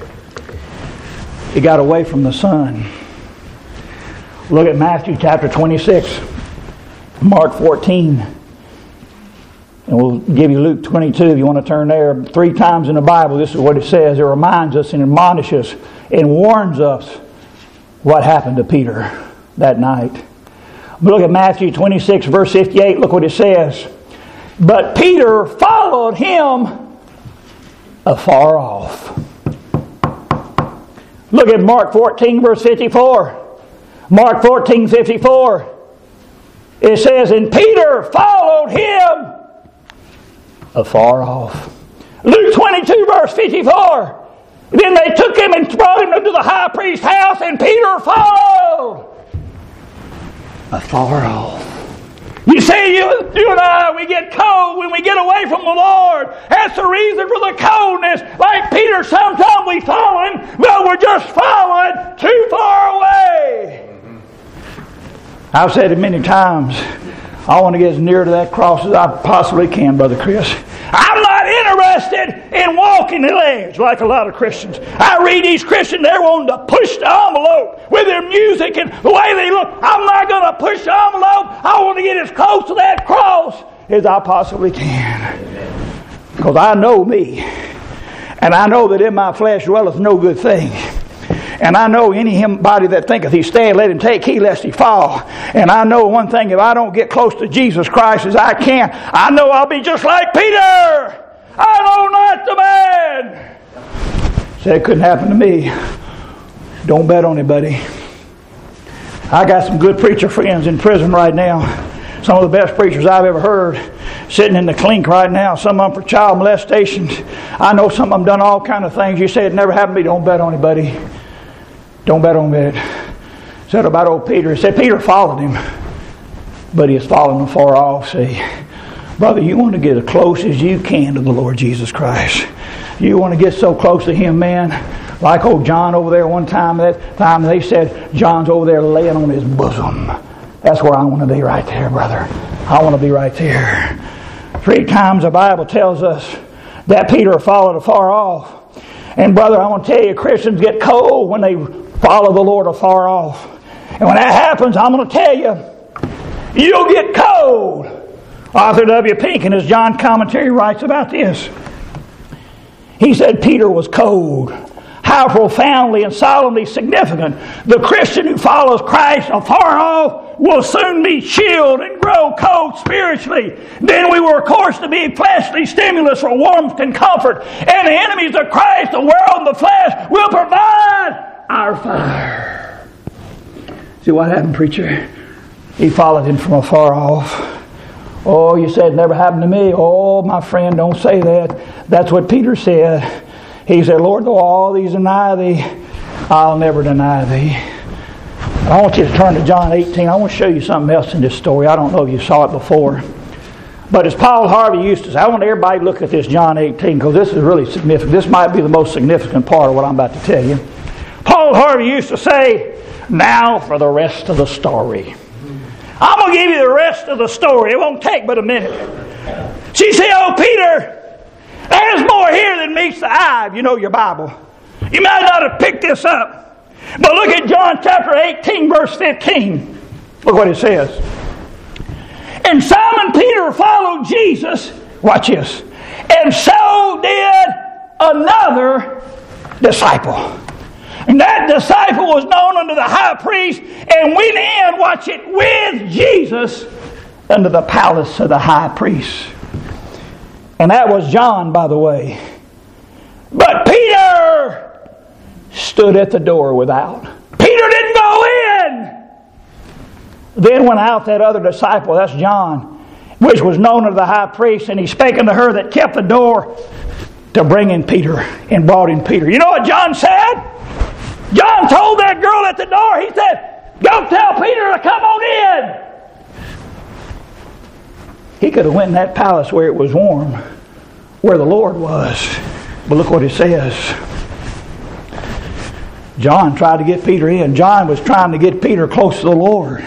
He got away from the sun. Look at Matthew chapter twenty-six. Mark fourteen, and we'll give you Luke twenty-two if you want to turn there. Three times in the Bible, this is what it says. It reminds us and admonishes and warns us what happened to Peter that night. But look at Matthew twenty-six, verse fifty-eight. Look what it says. But Peter followed him afar off. Look at Mark fourteen, verse fifty-four. Mark fourteen, fifty-four. It says, and Peter followed him afar off. Luke twenty-two, verse fifty-four. Then they took him and brought him into the high priest's house, and Peter followed afar off. You see, you, you and I, we get cold when we get away from the Lord. That's the reason for the coldness. Like Peter, sometimes we fallen, but we're just falling too far away. I've said it many times. I want to get as near to that cross as I possibly can, Brother Chris. I'm not interested in walking the ledge like a lot of Christians. I read these Christians, they're wanting to push the envelope with their music and the way they look. I'm not going to push the envelope. I want to get as close to that cross as I possibly can. Because I know me. And I know that in my flesh dwelleth no good thing. And I know anybody that thinketh he stand, let him take heed lest he fall. And I know one thing, if I don't get close to Jesus Christ as I can, I know I'll be just like Peter. I know not the man. Said it couldn't happen to me. Don't bet on it, buddy. I got some good preacher friends in prison right now. Some of the best preachers I've ever heard sitting in the clink right now. Some of them for child molestation. I know some of them done all kind of things. You say it never happened to me. Don't bet on it, buddy. Don't bet on that. Said about old Peter. He said Peter followed him, but he was following him far off. See, brother, you want to get as close as you can to the Lord Jesus Christ. You want to get so close to Him, man. Like old John over there one time. That time they said John's over there laying on his bosom. That's where I want to be right there, brother. I want to be right there. Three times the Bible tells us that Peter followed afar off. And brother, I want to tell you, Christians get cold when they follow the Lord afar off. And when that happens, I'm going to tell you, you'll get cold. Arthur W. Pink in his John commentary writes about this. He said Peter was cold. How profoundly and solemnly significant. The Christian who follows Christ afar off will soon be chilled and grow cold spiritually. Then we were, of course, to be fleshly stimulus for warmth and comfort. And the enemies of Christ, the world and the flesh, will provide our fire. See what happened, preacher? He followed him from afar off. Oh, you said it never happened to me. Oh, my friend, don't say that. That's what Peter said. He said, Lord, though all these deny thee, I'll never deny thee. I want you to turn to John eighteen. I want to show you something else in this story. I don't know if you saw it before. But as Paul Harvey used to say, I want everybody to look at this John eighteen because this is really significant. This might be the most significant part of what I'm about to tell you. Paul Harvey used to say, now for the rest of the story. I'm going to give you the rest of the story. It won't take but a minute. She said, oh, Peter, there's more here than meets the eye if you know your Bible. You might not have picked this up. But look at John chapter eighteen, verse fifteen. Look what it says. And Simon Peter followed Jesus. Watch this. And so did another disciple. And that disciple was known unto the high priest and went in, watch it, with Jesus unto the palace of the high priest. And that was John, by the way. But Peter stood at the door without. Peter didn't go in. Then went out that other disciple, that's John, which was known of the high priest, and he spake unto her that kept the door to bring in Peter, and brought in Peter. You know what John said? John told that girl at the door, he said, go tell Peter to come on in. He could have went in that palace where it was warm, where the Lord was. But look what it says. John tried to get Peter in. John was trying to get Peter close to the Lord.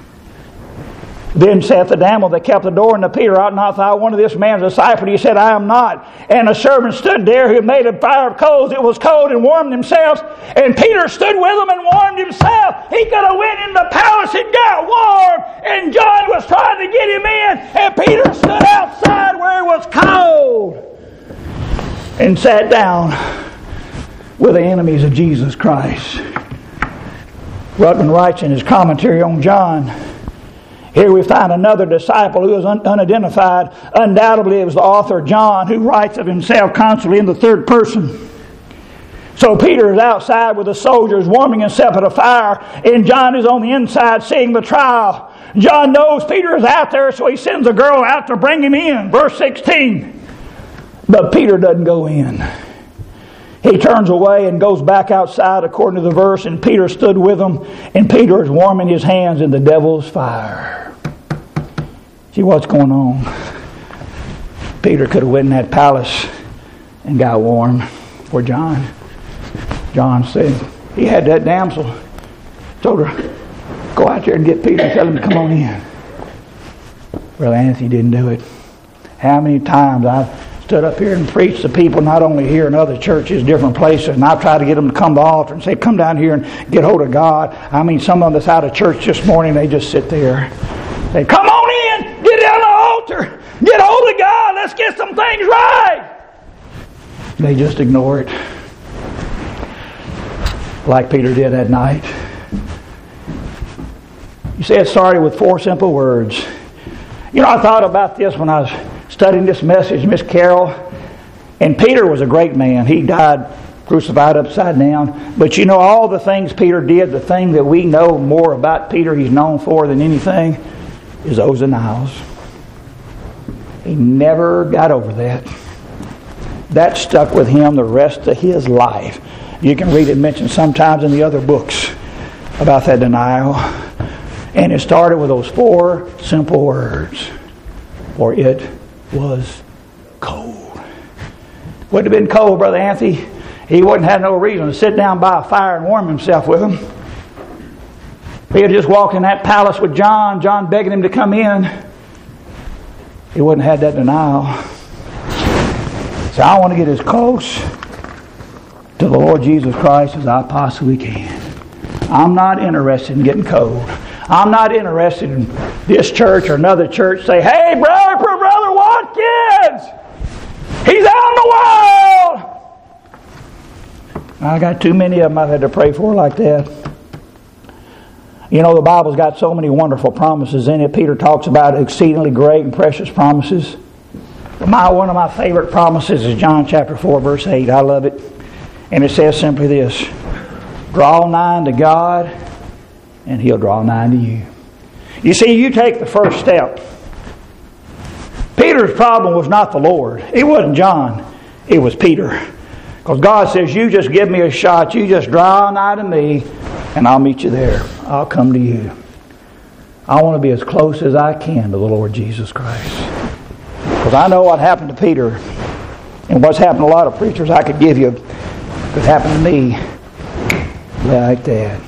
Then saith the damsel that kept the door unto Peter, art not thou one of this man's disciples? He said, I am not. And a servant stood there who had made a fire of coals. It was cold, and warmed themselves. And Peter stood with them and warmed himself. He could have went in the palace and got warm. And John was trying to get him in. And Peter stood outside where it was cold and sat down with the enemies of Jesus Christ. Ruttman writes in his commentary on John, here we find another disciple who is un- unidentified. Undoubtedly it was the author John, who writes of himself constantly in the third person. So Peter is outside with the soldiers warming himself at a fire, and John is on the inside seeing the trial. John knows Peter is out there, so he sends a girl out to bring him in. Verse sixteen. But Peter doesn't go in. He turns away and goes back outside according to the verse, and Peter stood with him, and Peter is warming his hands in the devil's fire. See what's going on? Peter could have went in that palace and got warm for John. John said, he had that damsel, told her, go out there and get Peter and tell him to come on in. Brother Anthony didn't do it. How many times I've stood up here and preached to people, not only here in other churches, different places, and I've tried to get them to come to the altar and say, come down here and get hold of God. I mean, some of us out of church this morning, they just sit there. They come on in, get down the altar, get hold of God, let's get some things right. They just ignore it. Like Peter did that night. You say it started with four simple words. You know, I thought about this when I was studying this message, Miss Carol. And Peter was a great man. He died crucified upside down. But you know, all the things Peter did, the thing that we know more about Peter he's known for than anything is those denials. He never got over that. That stuck with him the rest of his life. You can read it mentioned sometimes in the other books about that denial. And it started with those four simple words. For it was cold. Wouldn't have been cold, Brother Anthony. He wouldn't have no reason to sit down by a fire and warm himself with them. He had just walked in that palace with John, John begging him to come in. He wouldn't have had that denial. So I want to get as close to the Lord Jesus Christ as I possibly can. I'm not interested in getting cold. I'm not interested in this church or another church say, hey, brother, brother Watkins, he's out in the world. I got too many of them I've had to pray for like that. You know, the Bible's got so many wonderful promises in it. Peter talks about exceedingly great and precious promises. But my, one of my favorite promises is John chapter four, verse eight. I love it. And it says simply this: draw nigh unto God, and He'll draw nigh unto you. You see, you take the first step Peter's problem was not the Lord. It wasn't John. It was Peter. Because God says, you just give me a shot. You just draw nigh to me, and I'll meet you there. I'll come to you. I want to be as close as I can to the Lord Jesus Christ. Because I know what happened to Peter, and what's happened to a lot of preachers I could give you. It happened to me like that.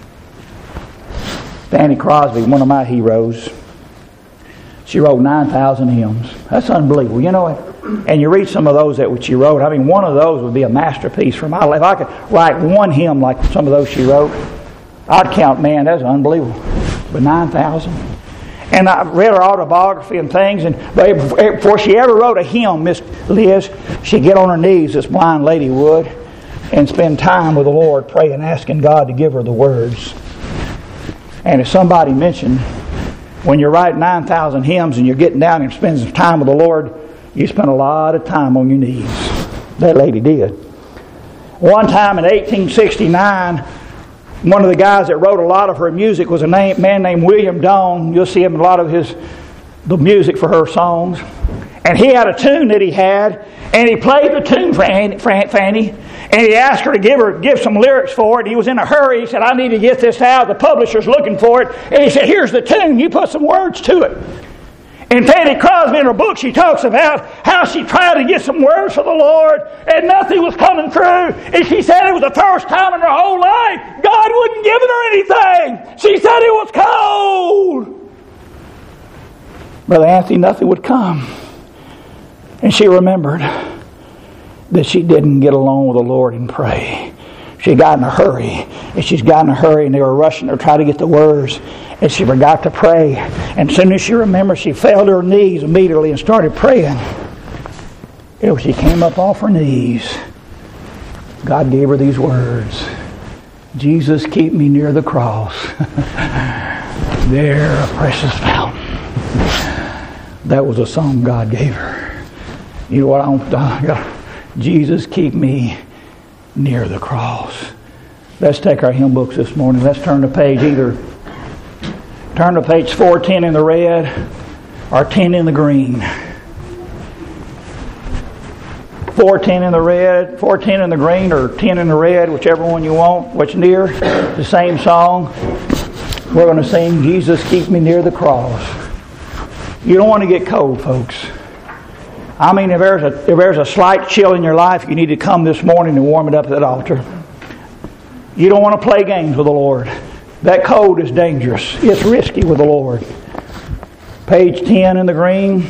Fanny Crosby, one of my heroes, she wrote nine thousand hymns. That's unbelievable. You know, and you read some of those that she wrote. I mean, one of those would be a masterpiece for my life. If I could write one hymn like some of those she wrote, I'd count, man, that's unbelievable. But nine thousand. And I read her autobiography and things, and before she ever wrote a hymn, Miss Liz, she'd get on her knees, this blind lady would, and spend time with the Lord praying, asking God to give her the words. And as somebody mentioned, when you write nine thousand hymns and you're getting down and spending some time with the Lord, you spend a lot of time on your knees. That lady did. One time in eighteen sixty-nine, one of the guys that wrote a lot of her music was a name, man named William Doan. You'll see him in a lot of his the music for her songs. And he had a tune that he had, and he played the tune for Annie, Fanny, and he asked her to give her give some lyrics for it. He was in a hurry. He said, I need to get this out. The publisher's looking for it. And he said, here's the tune. You put some words to it. And Fanny Crosby, in her book, she talks about how she tried to get some words for the Lord, and nothing was coming through. And she said it was the first time in her whole life God wouldn't give her anything. She said it was cold. Brother Anthony, nothing would come. And she remembered that she didn't get along with the Lord and pray. She got in a hurry. And she's got in a hurry, and they were rushing her to try to get the words. And she forgot to pray. And as soon as she remembered, she fell to her knees immediately and started praying. And when she came up off her knees, God gave her these words. Jesus, keep me near the cross. There, a precious fountain. That was a song God gave her. You know what I want? Jesus, keep me near the cross. Let's take our hymn books this morning. Let's turn to page either turn to page four ten in the red or ten in the green. four ten in the red, four ten in the green, or ten in the red, whichever one you want. What's near? The same song. We're going to sing Jesus, keep me near the cross. You don't want to get cold, folks. I mean, if there's a if there's a slight chill in your life, you need to come this morning and warm it up at that altar. You don't want to play games with the Lord. That cold is dangerous. It's risky with the Lord. Page ten in the green.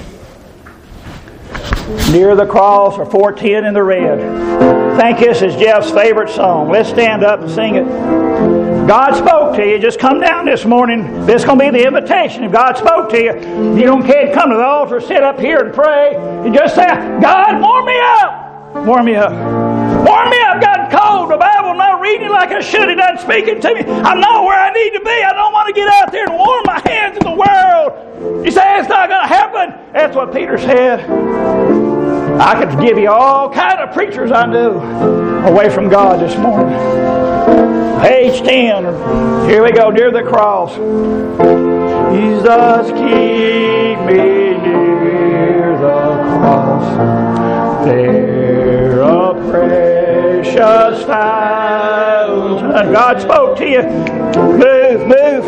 Near the cross, or four ten in the red. I think this is Jeff's favorite song. Let's stand up and sing it. God spoke to you. Just come down this morning. This is going to be the invitation. If God spoke to you, you don't care to come to the altar, sit up here and pray. You just say, God, warm me up. Warm me up. Warm me up. I've gotten cold. The Bible not reading like I should. It doesn't speaking to me. I'm not where I need to be. I don't want to get out there and warm my hands in the world. You say it's not going to happen. That's what Peter said. I could give you all kind of preachers I knew away from God this morning. Page ten. Here we go. Near the cross. Jesus, keep me near the cross. There a precious fountain. God spoke to you. Move, move.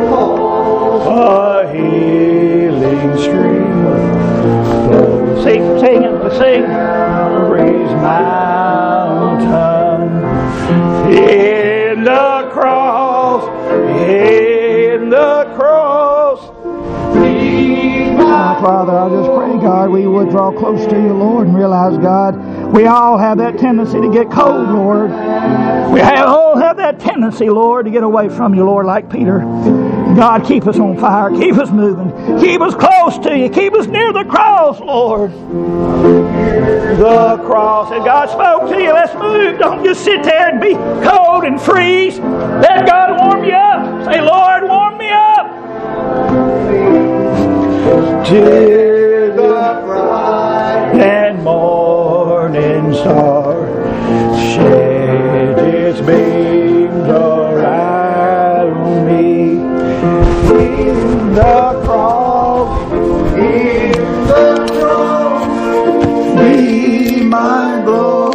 A healing stream. Sing, sing it, to sing. Praise mountain. In the cross, in the cross. My Father, I just pray, God, we would draw close to you, Lord, and realize, God, we all have that tendency to get cold, Lord. We have, all have that tendency, Lord, to get away from you, Lord, like Peter. God, keep us on fire. Keep us moving. Keep us close to you. Keep us near the cross, Lord. The cross. And God spoke to you. Let's move. Don't just sit there and be cold and freeze. Let God warm you up. Say, Lord, warm me up.